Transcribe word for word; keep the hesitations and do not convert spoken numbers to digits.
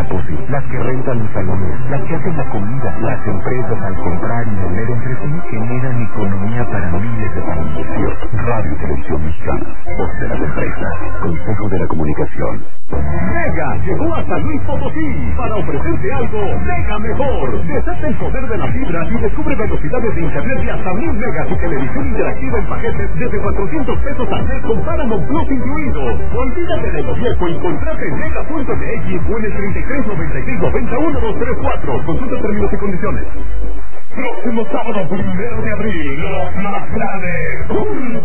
Potosí, las que rentan los salones, las que hacen la comida, las empresas al comprar y vender entre sí generan economía para miles de familias. Radio y Televisión Mexicana, voz de las empresas, Consejo de la Comunicación. Mega llegó a San Luis Potosí para ofrecerte algo mega mejor. Desata el poder de la fibra y descubre velocidades de internet de hasta mil megas y televisión interactiva en paquetes desde cuatrocientos pesos al mes con Paramount Plus incluido. Olvídate de lo viejo y contrata en mega punto m x o en el treinta y tres noventa y seis noventa uno dos tres cuatro. Consulta términos y condiciones. Próximo sábado primero de abril, los más grandes.